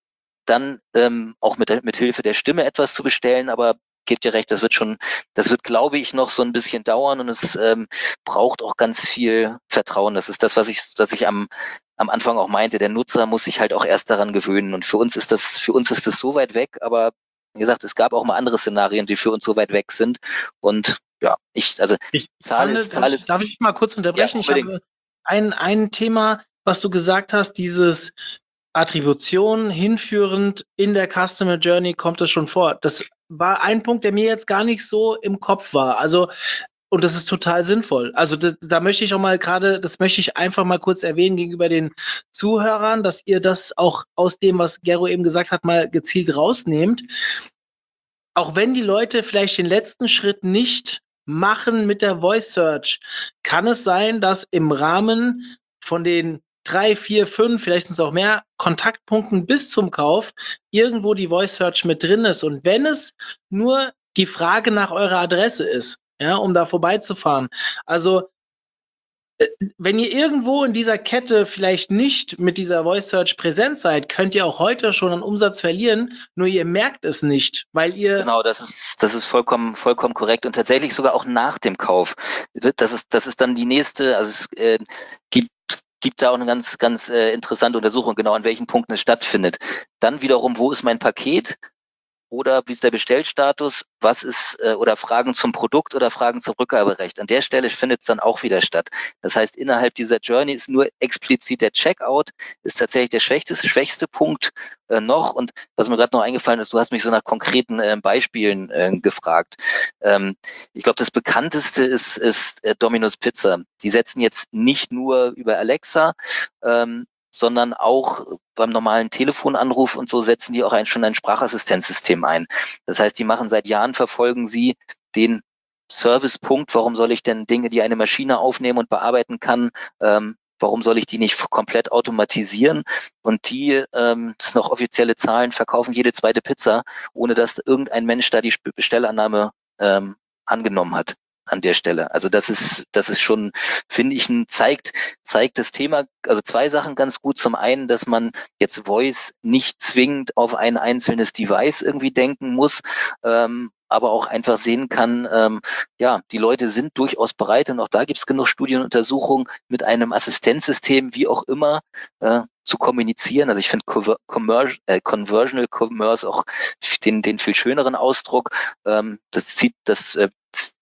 dann ähm, auch mit, mit Hilfe der Stimme etwas zu bestellen, aber gebt ihr recht, das wird schon, das wird, glaube ich, noch so ein bisschen dauern und es ähm, braucht auch ganz viel Vertrauen. Das ist das, was ich, was ich am, am Anfang auch meinte. Der Nutzer muss sich halt auch erst daran gewöhnen. Und für uns ist das, für uns ist das so weit weg, aber wie gesagt, es gab auch mal andere Szenarien, die für uns so weit weg sind. Und ja, ich, also ich Zahl fand, ist, Zahl ist. Darf ich mal kurz unterbrechen? Ja, ich habe ein, ein Thema, was du gesagt hast, dieses Attribution hinführend in der Customer Journey kommt es schon vor. Das war ein Punkt, der mir jetzt gar nicht so im Kopf war. Also, und das ist total sinnvoll. Also da, da möchte ich auch mal gerade, das möchte ich einfach mal kurz erwähnen gegenüber den Zuhörern, dass ihr das auch aus dem, was Gero eben gesagt hat, mal gezielt rausnehmt. Auch wenn die Leute vielleicht den letzten Schritt nicht machen mit der Voice Search, kann es sein, dass im Rahmen von den drei, vier, fünf, vielleicht sind es auch mehr Kontaktpunkten bis zum Kauf irgendwo die Voice Search mit drin ist. Und wenn es nur die Frage nach eurer Adresse ist, ja, um da vorbeizufahren. Also wenn ihr irgendwo in dieser Kette vielleicht nicht mit dieser Voice Search präsent seid, könnt ihr auch heute schon an Umsatz verlieren, nur ihr merkt es nicht, weil ihr... Genau, das ist, das ist vollkommen, vollkommen korrekt und tatsächlich sogar auch nach dem Kauf. Das ist, das ist dann die nächste, also es äh, gibt gibt da auch eine ganz, ganz äh, interessante Untersuchung, genau an welchen Punkten es stattfindet. Dann wiederum, wo ist mein Paket? oder wie ist der Bestellstatus, was ist, äh, oder Fragen zum Produkt oder Fragen zum Rückgaberecht. An der Stelle findet es dann auch wieder statt. Das heißt, innerhalb dieser Journey ist nur explizit der Checkout, ist tatsächlich der schwächste, schwächste Punkt äh, noch. Und was mir gerade noch eingefallen ist, du hast mich so nach konkreten äh, Beispielen äh, gefragt. Ähm, ich glaube, das bekannteste ist, ist äh, Domino's Pizza. Die setzen jetzt nicht nur über Alexa, ähm, sondern auch beim normalen Telefonanruf und so setzen die auch ein, schon ein Sprachassistenzsystem ein. Das heißt, die machen seit Jahren, verfolgen sie den Servicepunkt, warum soll ich denn Dinge, die eine Maschine aufnehmen und bearbeiten kann, ähm, warum soll ich die nicht komplett automatisieren? Und die, ähm, das sind noch offizielle Zahlen, verkaufen jede zweite Pizza, ohne dass irgendein Mensch da die Bestellannahme ähm, angenommen hat an der Stelle. Also das ist, das ist schon, finde ich, ein, zeigt, zeigt das Thema, also zwei Sachen ganz gut. Zum einen, dass man jetzt Voice nicht zwingend auf ein einzelnes Device irgendwie denken muss, ähm, aber auch einfach sehen kann, ähm, ja, die Leute sind durchaus bereit, und auch da gibt es genug Studienuntersuchungen, mit einem Assistenzsystem, wie auch immer, äh, zu kommunizieren. Also ich finde Commer- äh, Conversational Commerce auch den, den viel schöneren Ausdruck. Ähm, das zieht das äh,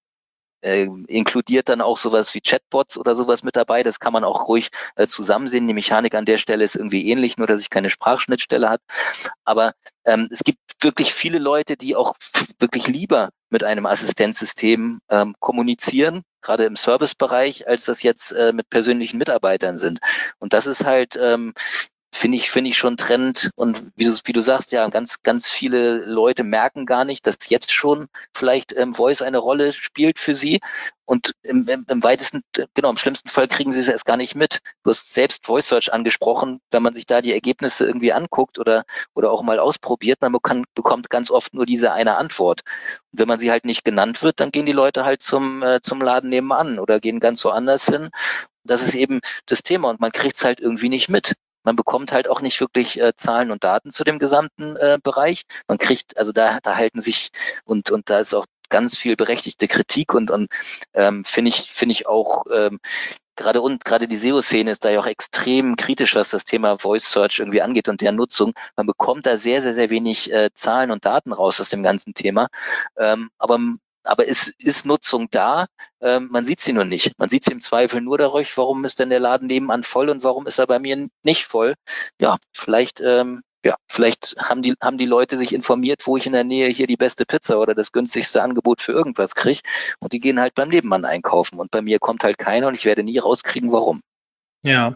Äh, inkludiert dann auch sowas wie Chatbots oder sowas mit dabei. Das kann man auch ruhig äh, zusammen sehen. Die Mechanik an der Stelle ist irgendwie ähnlich, nur dass ich keine Sprachschnittstelle hat. Aber ähm, es gibt wirklich viele Leute, die auch f- wirklich lieber mit einem Assistenzsystem ähm, kommunizieren, gerade im Servicebereich, als das jetzt äh, mit persönlichen Mitarbeitern sind. Und das ist halt ähm, finde ich, finde ich schon Trend. Und wie du, wie du sagst, ja, ganz, ganz viele Leute merken gar nicht, dass jetzt schon vielleicht ähm, Voice eine Rolle spielt für sie. Und im, im, im weitesten, genau, im schlimmsten Fall kriegen sie es erst gar nicht mit. Du hast selbst Voice Search angesprochen. Wenn man sich da die Ergebnisse irgendwie anguckt oder, oder auch mal ausprobiert, man kann, bekommt ganz oft nur diese eine Antwort. Und wenn man sie halt nicht genannt wird, dann gehen die Leute halt zum, äh, zum Laden nebenan oder gehen ganz woanders hin. Das ist eben das Thema und man kriegt es halt irgendwie nicht mit. Man bekommt halt auch nicht wirklich äh, Zahlen und Daten zu dem gesamten äh, Bereich. Man kriegt, also da, da halten sich und und da ist auch ganz viel berechtigte Kritik und und ähm, finde ich finde ich auch ähm, gerade und gerade die S E O-Szene ist da ja auch extrem kritisch, was das Thema Voice Search irgendwie angeht und der Nutzung. Man bekommt da sehr sehr sehr wenig äh, Zahlen und Daten raus aus dem ganzen Thema, ähm, aber Aber ist, ist Nutzung da? Ähm, man sieht sie nur nicht. Man sieht sie im Zweifel nur dadurch, warum ist denn der Laden nebenan voll und warum ist er bei mir nicht voll? Ja, vielleicht, ähm, ja, vielleicht haben die, haben die Leute sich informiert, wo ich in der Nähe hier die beste Pizza oder das günstigste Angebot für irgendwas kriege. Und die gehen halt beim Nebenmann einkaufen. Und bei mir kommt halt keiner und ich werde nie rauskriegen, warum. Ja.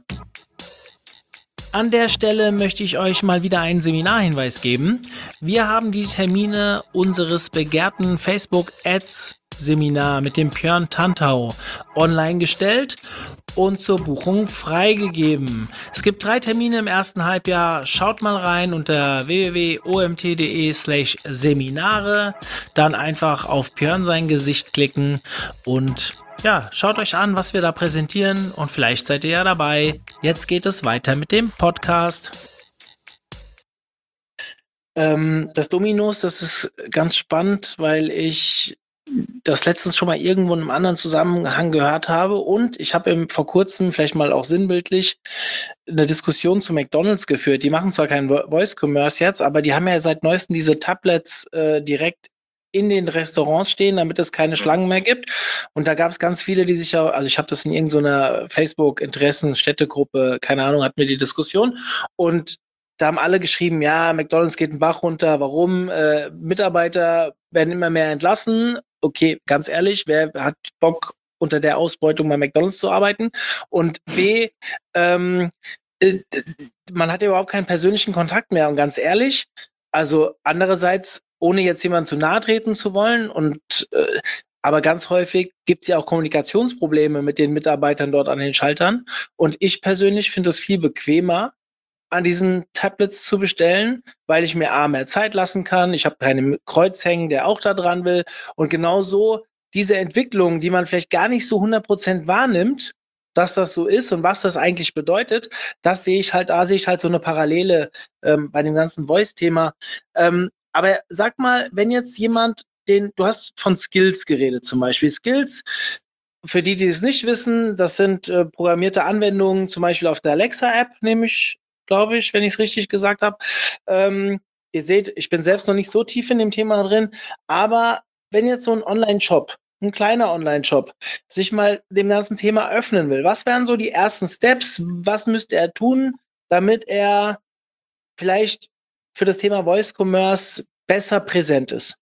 An der Stelle möchte ich euch mal wieder einen Seminarhinweis geben. Wir haben die Termine unseres begehrten Facebook-Ads-Seminar mit dem Björn Tantau online gestellt und zur Buchung freigegeben. Es gibt drei Termine im ersten Halbjahr. Schaut mal rein unter w w w punkt o m t punkt d e slash Seminare. Dann einfach auf Björn sein Gesicht klicken und ja, schaut euch an, was wir da präsentieren und vielleicht seid ihr ja dabei. Jetzt geht es weiter mit dem Podcast. Ähm, das Dominos, das ist ganz spannend, weil ich das letztens schon mal irgendwo in einem anderen Zusammenhang gehört habe und ich habe vor kurzem, vielleicht mal auch sinnbildlich, eine Diskussion zu McDonald's geführt. Die machen zwar keinen Voice-Commerce jetzt, aber die haben ja seit neuestem diese Tablets äh, direkt in den Restaurants stehen, damit es keine Schlangen mehr gibt. Und da gab es ganz viele, die sich ja, also ich habe das in irgendeiner Facebook-Interessen-Städtegruppe, keine Ahnung, hatten wir die Diskussion. Und da haben alle geschrieben, ja, McDonald's geht einen Bach runter, warum? Äh, Mitarbeiter werden immer mehr entlassen. Okay, ganz ehrlich, wer hat Bock, unter der Ausbeutung bei McDonald's zu arbeiten? Und B, ähm, äh, man hat ja überhaupt keinen persönlichen Kontakt mehr. Und ganz ehrlich, also andererseits, ohne jetzt jemandem zu nahe treten zu wollen, und äh, aber ganz häufig gibt es ja auch Kommunikationsprobleme mit den Mitarbeitern dort an den Schaltern. Und ich persönlich finde es viel bequemer, an diesen Tablets zu bestellen, weil ich mir A, mehr Zeit lassen kann. Ich habe keinen Kreuz hängen, der auch da dran will. Und genauso diese Entwicklung, die man vielleicht gar nicht so hundert Prozent wahrnimmt, dass das so ist und was das eigentlich bedeutet, das sehe ich halt, da sehe ich halt so eine Parallele ähm, bei dem ganzen Voice-Thema. Ähm, aber sag mal, wenn jetzt jemand, den, du hast von Skills geredet zum Beispiel. Skills, für die, die es nicht wissen, das sind äh, programmierte Anwendungen, zum Beispiel auf der Alexa-App, nämlich, glaube ich, wenn ich es richtig gesagt habe. Ähm, ihr seht, ich bin selbst noch nicht so tief in dem Thema drin, aber wenn jetzt so ein Online-Shop, ein kleiner Online-Shop, sich mal dem ganzen Thema öffnen will, was wären so die ersten Steps? Was müsste er tun, damit er vielleicht für das Thema Voice Commerce besser präsent ist?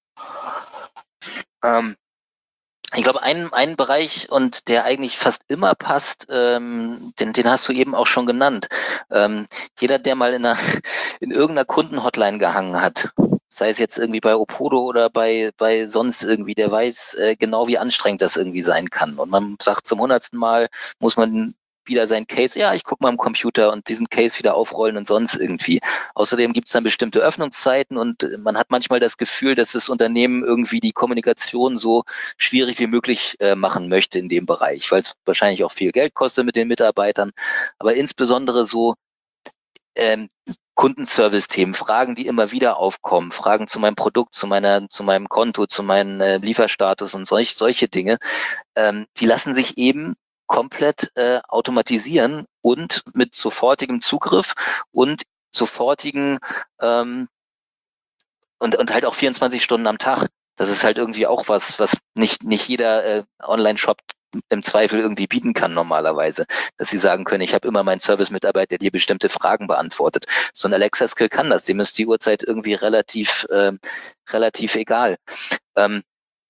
Ähm, ich glaube, ein, ein Bereich, und der eigentlich fast immer passt, ähm, den, den hast du eben auch schon genannt. Ähm, jeder, der mal in, einer, in irgendeiner Kundenhotline gehangen hat, sei es jetzt irgendwie bei Opodo oder bei, bei sonst irgendwie, der weiß äh, genau, wie anstrengend das irgendwie sein kann. Und man sagt zum hundertsten Mal, muss man wieder sein Case, ja, ich gucke mal am Computer und diesen Case wieder aufrollen und sonst irgendwie. Außerdem gibt es dann bestimmte Öffnungszeiten und man hat manchmal das Gefühl, dass das Unternehmen irgendwie die Kommunikation so schwierig wie möglich äh, machen möchte in dem Bereich, weil es wahrscheinlich auch viel Geld kostet mit den Mitarbeitern, aber insbesondere so ähm, Kundenservice-Themen, Fragen, die immer wieder aufkommen, Fragen zu meinem Produkt, zu meiner, zu meinem Konto, zu meinem äh, Lieferstatus und solch, solche Dinge, ähm, die lassen sich eben komplett äh, automatisieren und mit sofortigem Zugriff und sofortigen ähm, und, und halt auch vierundzwanzig Stunden am Tag. Das ist halt irgendwie auch was, was nicht, nicht jeder äh, Online-Shop im Zweifel irgendwie bieten kann normalerweise, dass sie sagen können, ich habe immer meinen Service-Mitarbeiter, der dir bestimmte Fragen beantwortet. So ein Alexa-Skill kann das, dem ist die Uhrzeit irgendwie relativ, äh, relativ egal. Ähm,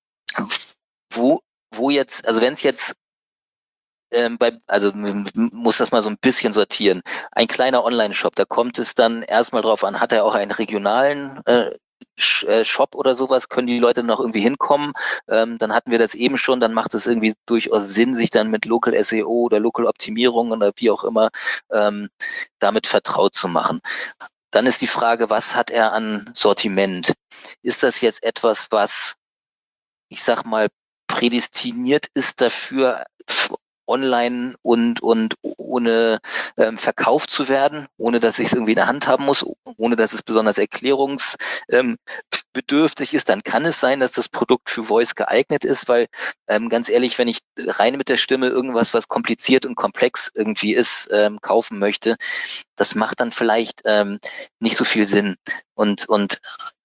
wo, wo jetzt, also wenn es jetzt Ähm, bei, also m- m- muss das mal so ein bisschen sortieren. Ein kleiner Online-Shop, da kommt es dann erstmal drauf an, hat er auch einen regionalen äh, Sh- äh, Shop oder sowas, können die Leute noch irgendwie hinkommen? Ähm, dann hatten wir das eben schon, dann macht es irgendwie durchaus Sinn, sich dann mit Local S E O oder Local Optimierung oder wie auch immer ähm, damit vertraut zu machen. Dann ist die Frage, was hat er an Sortiment? Ist das jetzt etwas, was, ich sag mal, prädestiniert ist dafür, online und und ohne ähm, verkauft zu werden, ohne dass ich es irgendwie in der Hand haben muss, ohne dass es besonders erklärungsbedürftig ähm, ist, dann kann es sein, dass das Produkt für Voice geeignet ist, weil ähm, ganz ehrlich, wenn ich rein mit der Stimme irgendwas, was kompliziert und komplex irgendwie ist, ähm, kaufen möchte, das macht dann vielleicht ähm, nicht so viel Sinn. Und und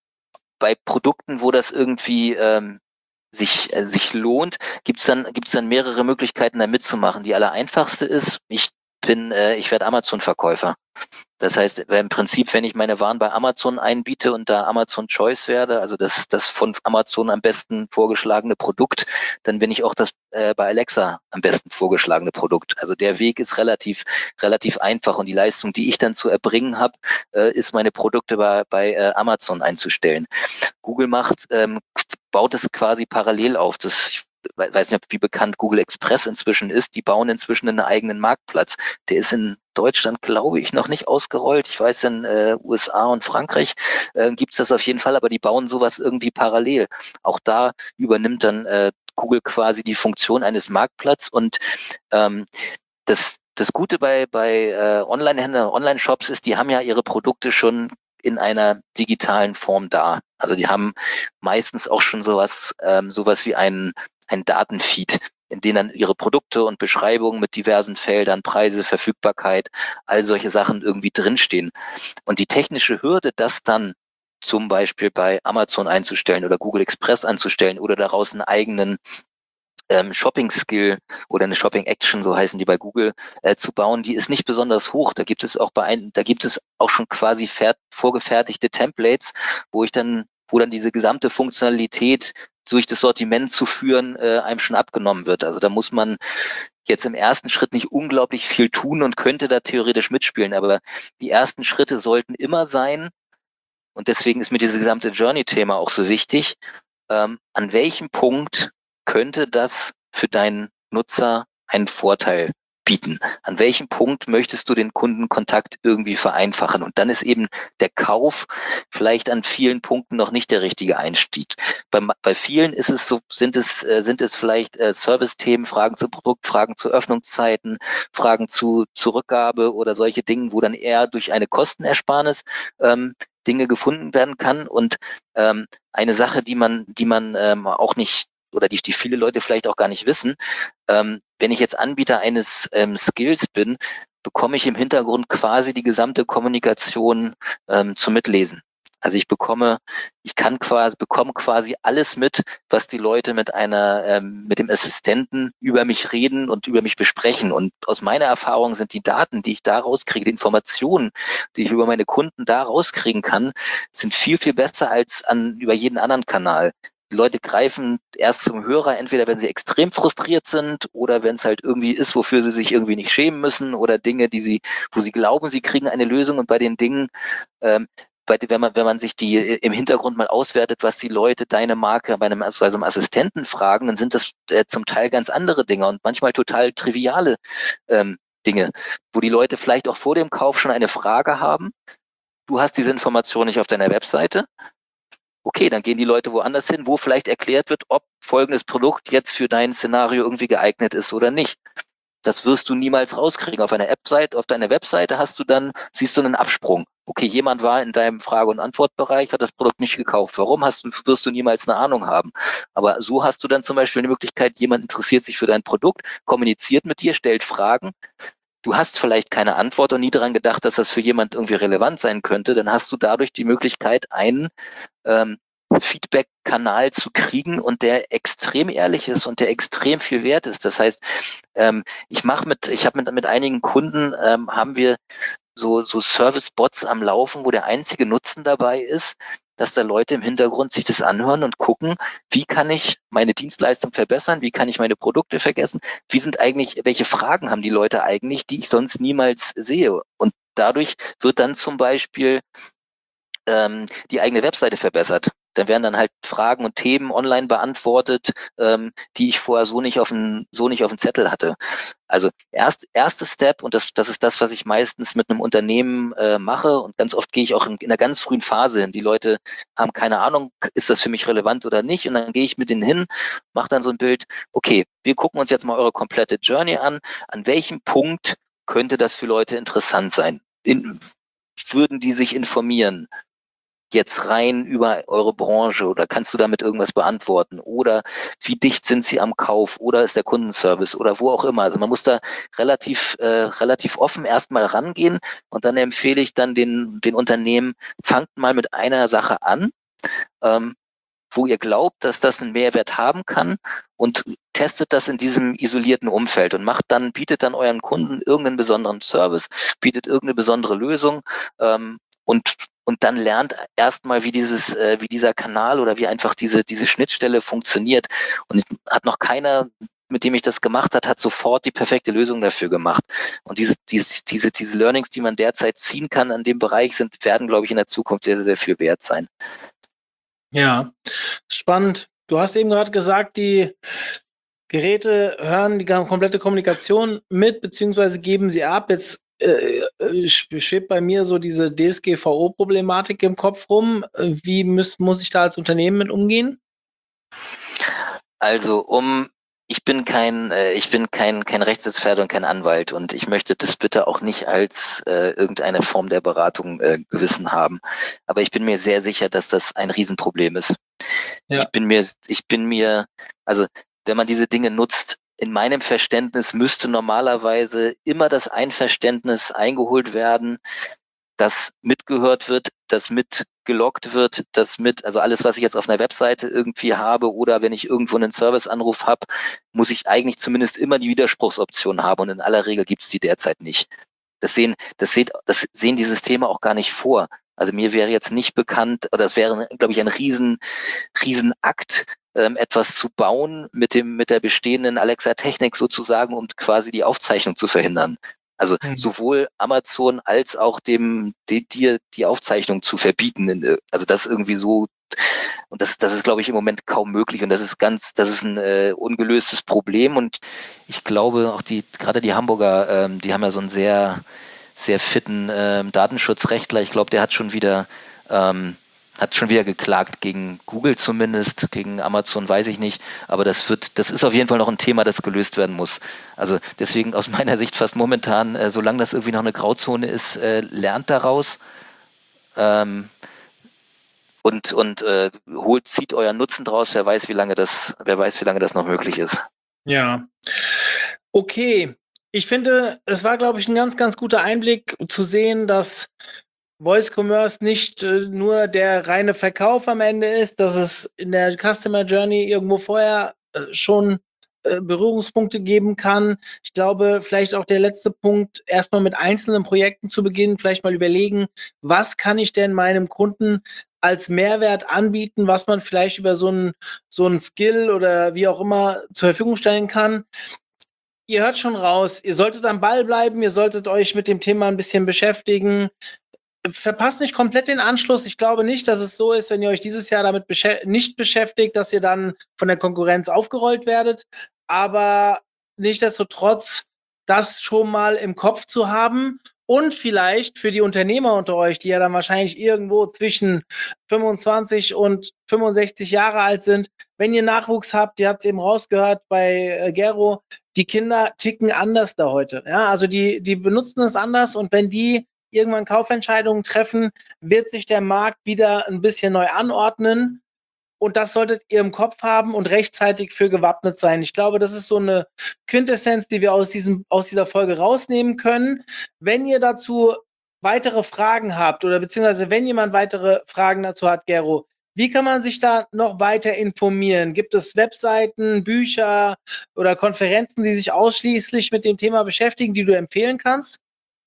bei Produkten, wo das irgendwie ähm, sich, äh, sich lohnt, gibt's dann, gibt's dann mehrere Möglichkeiten, da mitzumachen. Die allereinfachste ist, ich bin, äh, ich werde Amazon-Verkäufer. Das heißt, im Prinzip, wenn ich meine Waren bei Amazon einbiete und da Amazon Choice werde, also das, das von Amazon am besten vorgeschlagene Produkt, dann bin ich auch das äh, bei Alexa am besten vorgeschlagene Produkt. Also der Weg ist relativ, relativ einfach und die Leistung, die ich dann zu erbringen habe, äh, ist meine Produkte bei, bei äh, Amazon einzustellen. Google macht, ähm, baut es quasi parallel auf. Das, ich weiß nicht, wie bekannt Google Express inzwischen ist. Die bauen inzwischen einen eigenen Marktplatz. Der ist in Deutschland, glaube ich, noch nicht ausgerollt. Ich weiß, in äh, U S A und Frankreich äh, gibt es das auf jeden Fall, aber die bauen sowas irgendwie parallel. Auch da übernimmt dann äh, Google quasi die Funktion eines Marktplatzes und ähm, das, das Gute bei, bei äh, Online-Händlern, Online-Shops ist, die haben ja ihre Produkte schon in einer digitalen Form da. Also die haben meistens auch schon sowas, ähm, sowas wie ein, ein Datenfeed, in denen dann ihre Produkte und Beschreibungen mit diversen Feldern, Preise, Verfügbarkeit, all solche Sachen irgendwie drinstehen. Und die technische Hürde, das dann zum Beispiel bei Amazon einzustellen oder Google Express einzustellen oder daraus einen eigenen ähm, Shopping-Skill oder eine Shopping-Action, so heißen die bei Google, äh, zu bauen, die ist nicht besonders hoch. Da gibt es auch bei ein, da gibt es auch schon quasi fert, vorgefertigte Templates, wo ich dann, wo dann diese gesamte Funktionalität durch das Sortiment zu führen, äh, einem schon abgenommen wird. Also da muss man jetzt im ersten Schritt nicht unglaublich viel tun und könnte da theoretisch mitspielen, aber die ersten Schritte sollten immer sein, und deswegen ist mir dieses gesamte Journey-Thema auch so wichtig, ähm, an welchem Punkt könnte das für deinen Nutzer einen Vorteil bieten? An welchem Punkt möchtest du den Kundenkontakt irgendwie vereinfachen? Und dann ist eben der Kauf vielleicht an vielen Punkten noch nicht der richtige Einstieg. Bei, bei vielen ist es so, sind es, äh, sind es vielleicht äh, Service-Themen, Fragen zu Produkt, Fragen zu Öffnungszeiten, Fragen zu Zurückgabe oder solche Dinge, wo dann eher durch eine Kostenersparnis ähm, Dinge gefunden werden kann. Und ähm, eine Sache, die man, die man ähm, auch nicht oder die, die viele Leute vielleicht auch gar nicht wissen, ähm, wenn ich jetzt Anbieter eines ähm, Skills bin, bekomme ich im Hintergrund quasi die gesamte Kommunikation ähm, zum Mitlesen. Also ich bekomme, ich kann quasi, bekomme quasi alles mit, was die Leute mit einer, ähm, mit dem Assistenten über mich reden und über mich besprechen. Und aus meiner Erfahrung sind die Daten, die ich da rauskriege, die Informationen, die ich über meine Kunden da rauskriegen kann, sind viel, viel besser als an, über jeden anderen Kanal. Die Leute greifen erst zum Hörer, entweder wenn sie extrem frustriert sind oder wenn es halt irgendwie ist, wofür sie sich irgendwie nicht schämen müssen oder Dinge, die sie, wo sie glauben, sie kriegen eine Lösung, und bei den Dingen, ähm, bei, wenn man, wenn man sich die im Hintergrund mal auswertet, was die Leute deine Marke bei einem, also einem Assistenten fragen, dann sind das äh, zum Teil ganz andere Dinge und manchmal total triviale ähm, Dinge, wo die Leute vielleicht auch vor dem Kauf schon eine Frage haben. Du hast diese Information nicht auf deiner Webseite. Okay, dann gehen die Leute woanders hin, wo vielleicht erklärt wird, ob folgendes Produkt jetzt für dein Szenario irgendwie geeignet ist oder nicht. Das wirst du niemals rauskriegen. Auf einer Website, auf deiner Webseite hast du dann, siehst du einen Absprung. Okay, jemand war in deinem Frage- und Antwortbereich, hat das Produkt nicht gekauft. Warum hast du, wirst du niemals eine Ahnung haben. Aber so hast du dann zum Beispiel die Möglichkeit, jemand interessiert sich für dein Produkt, kommuniziert mit dir, stellt Fragen. Du hast vielleicht keine Antwort und nie daran gedacht, dass das für jemand irgendwie relevant sein könnte. Dann hast du dadurch die Möglichkeit, einen ähm, Feedback-Kanal zu kriegen und der extrem ehrlich ist und der extrem viel wert ist. Das heißt, ähm, ich mache mit, ich habe mit, mit einigen Kunden ähm, haben wir so, so Service-Bots am Laufen, wo der einzige Nutzen dabei ist, dass da Leute im Hintergrund sich das anhören und gucken, wie kann ich meine Dienstleistung verbessern, wie kann ich meine Produkte vergessen, wie sind eigentlich, welche Fragen haben die Leute eigentlich, die ich sonst niemals sehe. Und dadurch wird dann zum Beispiel ähm, die eigene Webseite verbessert. Dann werden dann halt Fragen und Themen online beantwortet, ähm, die ich vorher so nicht auf dem so nicht auf dem Zettel hatte. Also erst erste Step, und das das ist das, was ich meistens mit einem Unternehmen äh, mache, und ganz oft gehe ich auch in, in einer ganz frühen Phase hin. Die Leute haben keine Ahnung, ist das für mich relevant oder nicht, und dann gehe ich mit denen hin, mache dann so ein Bild. Okay, wir gucken uns jetzt mal eure komplette Journey an. An welchem Punkt könnte das für Leute interessant sein? In, würden die sich informieren? Jetzt rein über eure Branche, oder kannst du damit irgendwas beantworten? Oder wie dicht sind sie am Kauf? Oder ist der Kundenservice? Oder wo auch immer. Also man muss da relativ äh, relativ offen erstmal rangehen, und dann empfehle ich dann den den Unternehmen, fangt mal mit einer Sache an, ähm, wo ihr glaubt, dass das einen Mehrwert haben kann, und testet das in diesem isolierten Umfeld und macht dann, bietet dann euren Kunden irgendeinen besonderen Service, bietet irgendeine besondere Lösung, ähm, und und dann lernt erstmal, wie dieses, äh, wie dieser Kanal oder wie einfach diese diese Schnittstelle funktioniert. Und hat noch keiner, mit dem ich das gemacht hat, hat sofort die perfekte Lösung dafür gemacht. Und diese diese diese diese Learnings, die man derzeit ziehen kann an dem Bereich, sind werden, glaube ich, in der Zukunft sehr, sehr viel wert sein. Ja, spannend. Du hast eben gerade gesagt, die Geräte hören die komplette Kommunikation mit, beziehungsweise geben sie ab. Jetzt äh, schwebt bei mir so diese D S G V O-Problematik im Kopf rum. Wie muss, muss ich da als Unternehmen mit umgehen? Also um ich bin kein äh, ich bin kein kein Rechtsexperte und kein Anwalt, und ich möchte das bitte auch nicht als äh, irgendeine Form der Beratung äh, gewissen haben. Aber ich bin mir sehr sicher, dass das ein Riesenproblem ist. Ja. Ich bin mir ich bin mir also wenn man diese Dinge nutzt, in meinem Verständnis müsste normalerweise immer das Einverständnis eingeholt werden, dass mitgehört wird, dass mitgeloggt wird, dass mit, also alles, was ich jetzt auf einer Webseite irgendwie habe oder wenn ich irgendwo einen Serviceanruf habe, muss ich eigentlich zumindest immer die Widerspruchsoption haben, und in aller Regel gibt es die derzeit nicht. Das sehen, das sehen, das sehen die Systeme auch gar nicht vor. Also mir wäre jetzt nicht bekannt, oder es wäre, glaube ich, ein riesen, riesen Akt, ähm, etwas zu bauen mit dem, mit der bestehenden Alexa-Technik sozusagen, um quasi die Aufzeichnung zu verhindern. Also hm. sowohl Amazon als auch dem, die, dir die Aufzeichnung zu verbieten. Also das irgendwie so, und das, das ist, glaube ich, im Moment kaum möglich, und das ist ganz, das ist ein äh, ungelöstes Problem, und ich glaube auch die, gerade die Hamburger, ähm, die haben ja so einen sehr, sehr fitten ähm, Datenschutzrechtler. Ich glaube, der hat schon wieder ähm, hat schon wieder geklagt gegen Google zumindest, gegen Amazon weiß ich nicht, aber das wird, das ist auf jeden Fall noch ein Thema, das gelöst werden muss. Also deswegen aus meiner Sicht fast momentan, äh, solange das irgendwie noch eine Grauzone ist, äh, lernt daraus ähm, und und äh, holt, zieht euren Nutzen draus. Wer weiß, wie lange das, wer weiß, wie lange das noch möglich ist. Ja, okay. Ich finde, es war, glaube ich, ein ganz, ganz guter Einblick zu sehen, dass Voice Commerce nicht äh, nur der reine Verkauf am Ende ist, dass es in der Customer Journey irgendwo vorher äh, schon äh, Berührungspunkte geben kann. Ich glaube, vielleicht auch der letzte Punkt, erstmal mit einzelnen Projekten zu beginnen, vielleicht mal überlegen, was kann ich denn meinem Kunden als Mehrwert anbieten, was man vielleicht über so einen so einen Skill oder wie auch immer zur Verfügung stellen kann. Ihr hört schon raus, ihr solltet am Ball bleiben, ihr solltet euch mit dem Thema ein bisschen beschäftigen. Verpasst nicht komplett den Anschluss. Ich glaube nicht, dass es so ist, wenn ihr euch dieses Jahr damit beschä- nicht beschäftigt, dass ihr dann von der Konkurrenz aufgerollt werdet. Aber nichtsdestotrotz, das schon mal im Kopf zu haben und vielleicht für die Unternehmer unter euch, die ja dann wahrscheinlich irgendwo zwischen fünfundzwanzig und fünfundsechzig Jahre alt sind, wenn ihr Nachwuchs habt, ihr habt es eben rausgehört bei äh, Gero, die Kinder ticken anders da heute. Ja, also die, die benutzen es anders und wenn die irgendwann Kaufentscheidungen treffen, wird sich der Markt wieder ein bisschen neu anordnen. Und das solltet ihr im Kopf haben und rechtzeitig für gewappnet sein. Ich glaube, das ist so eine Quintessenz, die wir aus, diesem, aus dieser Folge rausnehmen können. Wenn ihr dazu weitere Fragen habt oder beziehungsweise wenn jemand weitere Fragen dazu hat, Gero, wie kann man sich da noch weiter informieren? Gibt es Webseiten, Bücher oder Konferenzen, die sich ausschließlich mit dem Thema beschäftigen, die du empfehlen kannst?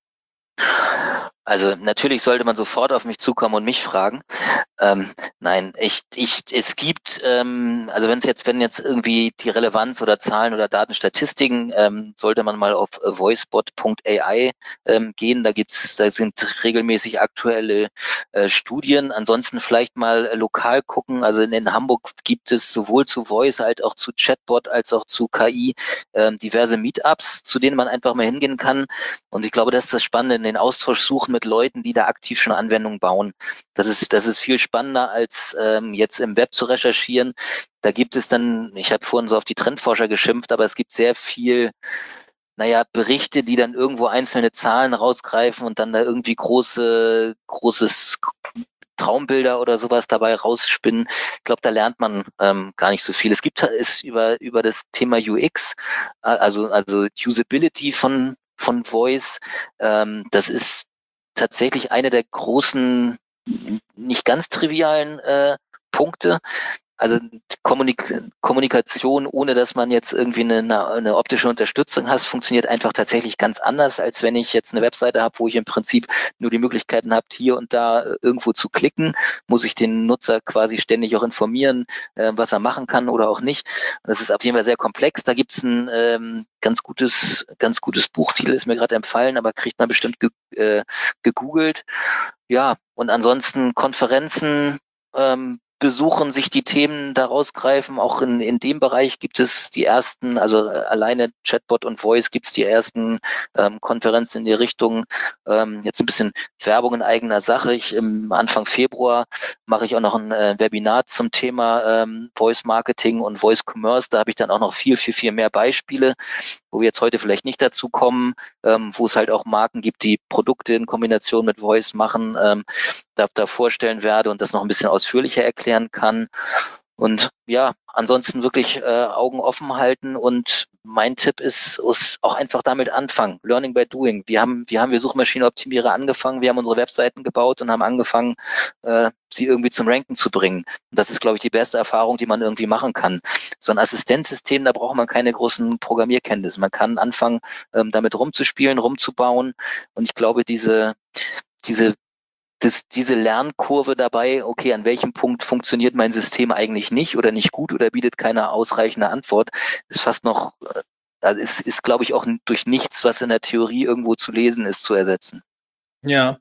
Also natürlich sollte man sofort auf mich zukommen und mich fragen. Ähm, nein, ich, ich, es gibt, ähm, also wenn es jetzt, wenn jetzt irgendwie die Relevanz oder Zahlen oder Datenstatistiken, ähm, sollte man mal auf voicebot punkt A I ähm, gehen. Da gibt's, da sind regelmäßig aktuelle äh, Studien. Ansonsten vielleicht mal äh, lokal gucken. Also in, in Hamburg gibt es sowohl zu Voice als auch zu Chatbot als auch zu K I ähm, diverse Meetups, zu denen man einfach mal hingehen kann. Und ich glaube, das ist das Spannende, in den Austausch suchen mit Leuten, die da aktiv schon Anwendungen bauen. Das ist, das ist viel spannender, als ähm, jetzt im Web zu recherchieren. Da gibt es dann, ich habe vorhin so auf die Trendforscher geschimpft, aber es gibt sehr viel, naja, Berichte, die dann irgendwo einzelne Zahlen rausgreifen und dann da irgendwie große, großes Traumbilder oder sowas dabei rausspinnen. Ich glaube, da lernt man ähm, gar nicht so viel. Es gibt ist über über das Thema U X, also also Usability von von Voice. Ähm, das ist tatsächlich eine der großen, nicht ganz trivialen äh, Punkte. Also Kommunik Kommunikation, ohne dass man jetzt irgendwie eine, eine optische Unterstützung hat, funktioniert einfach tatsächlich ganz anders, als wenn ich jetzt eine Webseite habe, wo ich im Prinzip nur die Möglichkeiten habe, hier und da irgendwo zu klicken, muss ich den Nutzer quasi ständig auch informieren, äh, was er machen kann oder auch nicht. Das ist auf jeden Fall sehr komplex. Da gibt es ein ähm, ganz gutes, ganz gutes Buchtitel, ist mir gerade empfallen, aber kriegt man bestimmt ge äh, gegoogelt. Ja, und ansonsten Konferenzen, ähm, besuchen, sich die Themen da rausgreifen. Auch in, in dem Bereich gibt es die ersten, also alleine Chatbot und Voice gibt es die ersten ähm, Konferenzen in die Richtung. Ähm, jetzt ein bisschen Werbung in eigener Sache. Ich im Anfang Februar mache ich auch noch ein äh, Webinar zum Thema ähm, Voice Marketing und Voice Commerce. Da habe ich dann auch noch viel, viel, viel mehr Beispiele, wo wir jetzt heute vielleicht nicht dazu kommen, ähm, wo es halt auch Marken gibt, die Produkte in Kombination mit Voice machen, ähm, da, da vorstellen werde und das noch ein bisschen ausführlicher erklären kann. Und ja, ansonsten wirklich äh, Augen offen halten und mein Tipp ist, ist auch einfach damit anfangen. Learning by doing. Wir haben, wir haben wir Suchmaschinenoptimierer angefangen, wir haben unsere Webseiten gebaut und haben angefangen, äh, sie irgendwie zum Ranken zu bringen. Und das ist, glaube ich, die beste Erfahrung, die man irgendwie machen kann. So ein Assistenzsystem, da braucht man keine großen Programmierkenntnisse. Man kann anfangen, ähm, damit rumzuspielen, rumzubauen. Und ich glaube, diese, diese Das, diese Lernkurve dabei, okay, an welchem Punkt funktioniert mein System eigentlich nicht oder nicht gut oder bietet keine ausreichende Antwort, ist fast noch, also ist, ist glaube ich, auch durch nichts, was in der Theorie irgendwo zu lesen ist, zu ersetzen. Ja.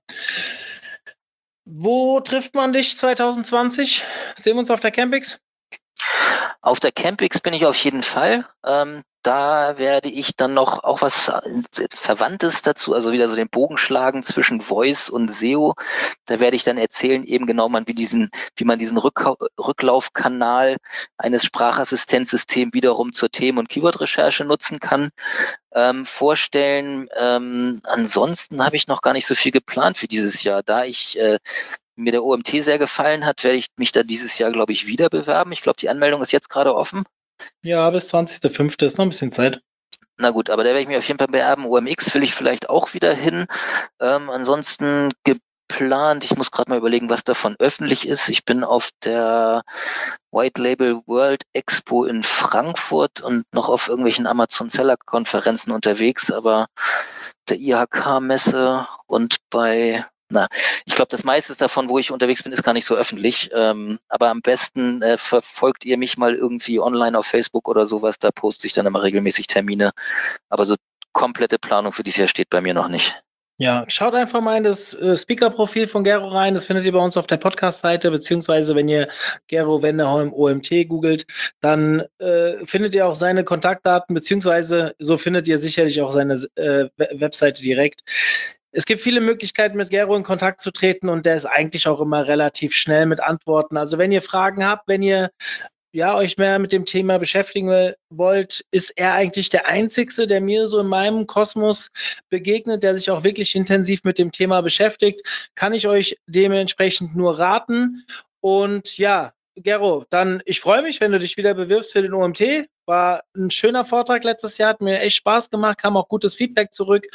Wo trifft man dich zwanzig zwanzig? Sehen wir uns auf der Campix? Auf der Campix bin ich auf jeden Fall. Ähm, da werde ich dann noch auch was Verwandtes dazu, also wieder so den Bogen schlagen zwischen Voice und S E O. Da werde ich dann erzählen, eben genau man, wie diesen, wie man diesen Rück Rücklaufkanal eines Sprachassistenzsystems wiederum zur Themen- und Keyword-Recherche nutzen kann. Ähm, vorstellen. Ähm, ansonsten habe ich noch gar nicht so viel geplant für dieses Jahr. Da ich äh, mir der O M T sehr gefallen hat, werde ich mich da dieses Jahr, glaube ich, wieder bewerben. Ich glaube, die Anmeldung ist jetzt gerade offen. Ja, bis zwanzigster fünfter ist noch ein bisschen Zeit. Na gut, aber da werde ich mich auf jeden Fall bewerben. O M X will ich vielleicht auch wieder hin. Ähm, ansonsten gibt geplant. Ich muss gerade mal überlegen, was davon öffentlich ist. Ich bin auf der White Label World Expo in Frankfurt und noch auf irgendwelchen Amazon Seller Konferenzen unterwegs, aber der I H K-Messe und bei, na, ich glaube, das meiste davon, wo ich unterwegs bin, ist gar nicht so öffentlich. Ähm, aber am besten äh, verfolgt ihr mich mal irgendwie online auf Facebook oder sowas. Da poste ich dann immer regelmäßig Termine. Aber so komplette Planung für dieses Jahr steht bei mir noch nicht. Ja, schaut einfach mal in das äh, Speaker-Profil von Gero rein. Das findet ihr bei uns auf der Podcast-Seite, beziehungsweise wenn ihr Gero Wenderholm O M T googelt, dann äh, findet ihr auch seine Kontaktdaten, beziehungsweise so findet ihr sicherlich auch seine äh, Webseite direkt. Es gibt viele Möglichkeiten, mit Gero in Kontakt zu treten und der ist eigentlich auch immer relativ schnell mit Antworten. Also wenn ihr Fragen habt, wenn ihr ja, euch mehr mit dem Thema beschäftigen wollt, ist er eigentlich der Einzige, der mir so in meinem Kosmos begegnet, der sich auch wirklich intensiv mit dem Thema beschäftigt. Kann ich euch dementsprechend nur raten. Und ja, Gero, dann ich freue mich, wenn du dich wieder bewirbst für den O M T. War ein schöner Vortrag letztes Jahr, hat mir echt Spaß gemacht, kam auch gutes Feedback zurück.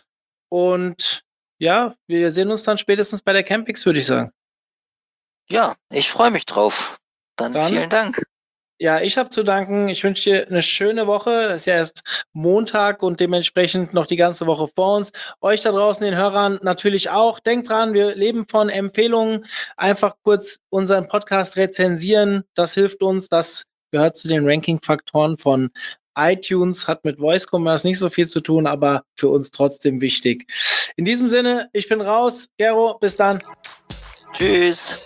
Und ja, wir sehen uns dann spätestens bei der Campix, würde ich sagen. Ja, ich freue mich drauf. Dann, dann vielen Dank. Ja, ich habe zu danken. Ich wünsche dir eine schöne Woche. Das ist ja erst Montag und dementsprechend noch die ganze Woche vor uns. Euch da draußen, den Hörern, natürlich auch. Denkt dran, wir leben von Empfehlungen. Einfach kurz unseren Podcast rezensieren. Das hilft uns. Das gehört zu den Ranking-Faktoren von iTunes. Hat mit Voice Commerce nicht so viel zu tun, aber für uns trotzdem wichtig. In diesem Sinne, ich bin raus. Gero, bis dann. Tschüss.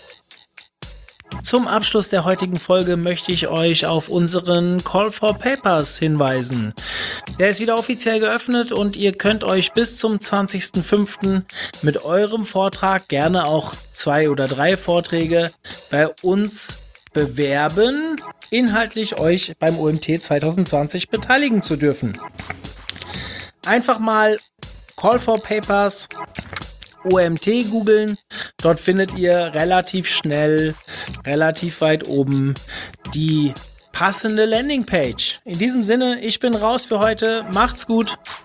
Zum Abschluss der heutigen Folge möchte ich euch auf unseren Call for Papers hinweisen. Der ist wieder offiziell geöffnet und ihr könnt euch bis zum zwanzigsten fünften mit eurem Vortrag, gerne auch zwei oder drei Vorträge, bei uns bewerben, inhaltlich euch beim O M T zwanzig zwanzig beteiligen zu dürfen. Einfach mal Call for Papers O M T googeln. Dort findet ihr relativ schnell, relativ weit oben die passende Landingpage. In diesem Sinne, ich bin raus für heute. Macht's gut.